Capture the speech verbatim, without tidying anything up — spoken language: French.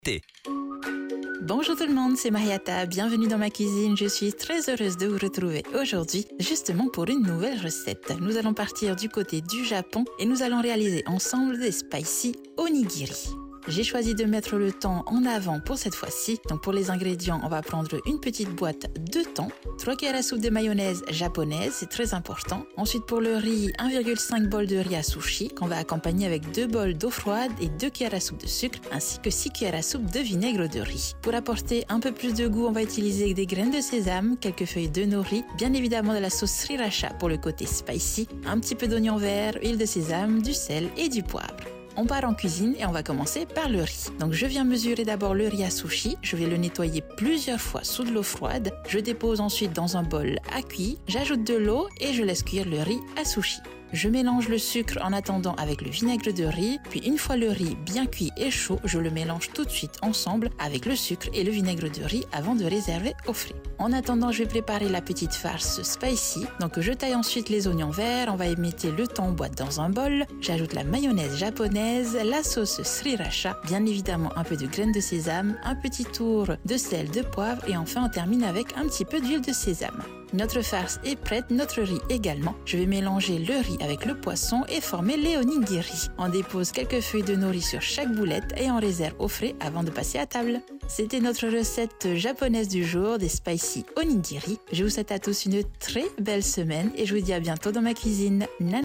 T. Bonjour tout le monde, c'est Mariata, bienvenue dans ma cuisine. Je suis très heureuse de vous retrouver aujourd'hui, justement pour une nouvelle recette. Nous allons partir du côté du Japon et nous allons réaliser ensemble des spicy onigiri. J'ai choisi de mettre le thon en avant pour cette fois-ci. Donc pour les ingrédients, on va prendre une petite boîte de thon, trois cuillères à soupe de mayonnaise japonaise, c'est très important. Ensuite pour le riz, un virgule cinq bol de riz à sushi qu'on va accompagner avec deux bols d'eau froide et deux cuillères à soupe de sucre, ainsi que six cuillères à soupe de vinaigre de riz. Pour apporter un peu plus de goût, on va utiliser des graines de sésame, quelques feuilles de nori, bien évidemment de la sauce sriracha pour le côté spicy, un petit peu d'oignon vert, huile de sésame, du sel et du poivre. On part en cuisine et on va commencer par le riz. Donc je viens mesurer d'abord le riz à sushi, je vais le nettoyer plusieurs fois sous de l'eau froide, je dépose ensuite dans un bol à cuire, j'ajoute de l'eau et je laisse cuire le riz à sushi. Je mélange le sucre en attendant avec le vinaigre de riz, puis une fois le riz bien cuit et chaud, je le mélange tout de suite ensemble avec le sucre et le vinaigre de riz avant de réserver au frais. En attendant, je vais préparer la petite farce spicy. Donc je taille ensuite les oignons verts, on va émettre le thon en boîte dans un bol, j'ajoute la mayonnaise japonaise, la sauce sriracha, bien évidemment un peu de graines de sésame, un petit tour de sel, de poivre et enfin on termine avec un petit peu d'huile de sésame. Notre farce est prête, notre riz également. Je vais mélanger le riz avec le poisson et former les onigiri. On dépose quelques feuilles de nori sur chaque boulette et on réserve au frais avant de passer à table. C'était notre recette japonaise du jour, des spicy onigiri. Je vous souhaite à tous une très belle semaine et je vous dis à bientôt dans ma cuisine. Nana.